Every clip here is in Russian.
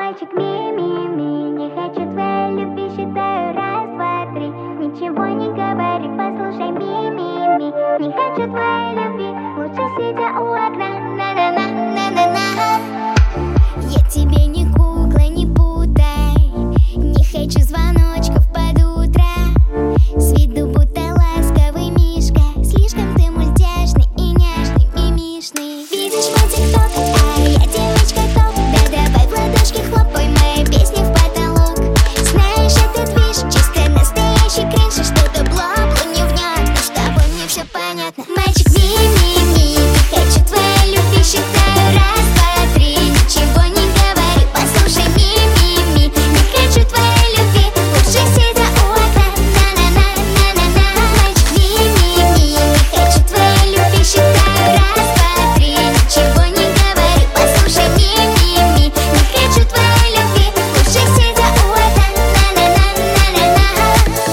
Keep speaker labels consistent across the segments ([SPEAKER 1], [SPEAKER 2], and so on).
[SPEAKER 1] Мальчик ми-ми-ми, не хочу твоей любви, считаю раз, два, три. Ничего не говори, послушай ми-ми-ми. Не хочу твоей любви, лучше сидя у окна. На-на-на-на-на-на.
[SPEAKER 2] Я тебе не кукла, не путай. Не хочу звоночков под утро. С виду будто ласковый мишка. Слишком ты мультяшный и няшный, мимишный. Видишь мой тикток, а я девочка топ. Да давай в ладошки хлопай, мои песни в потолок. Знаешь, этот движ чисто настоящий кринж. И что-то бла-бла невнятно, с тобой мне все понятно. Мальчик ми-ми-ми, не хочу твоей любви, считаю раз, два, три. Ничего не говори, послушай ми-ми-ми. Не хочу твоей любви, лучше сидя у окна. На-на-на-на-на-на. Мальчик ми-ми-ми, не хочу твоей любви, считаю раз, два, три. Ничего не говори, послушай ми-ми-ми. Не хочу твоей любви, лучше сидя у окна. На-на-на-на-на-на.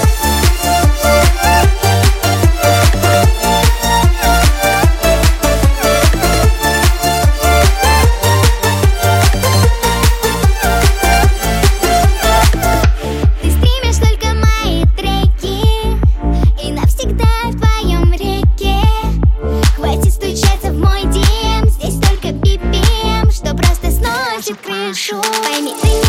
[SPEAKER 2] Ты стримишь только мои треки и навсегда в твоем реке. Хватит стучаться в мой DM, здесь только BPM, что просто сносит крышу. Пойми, ты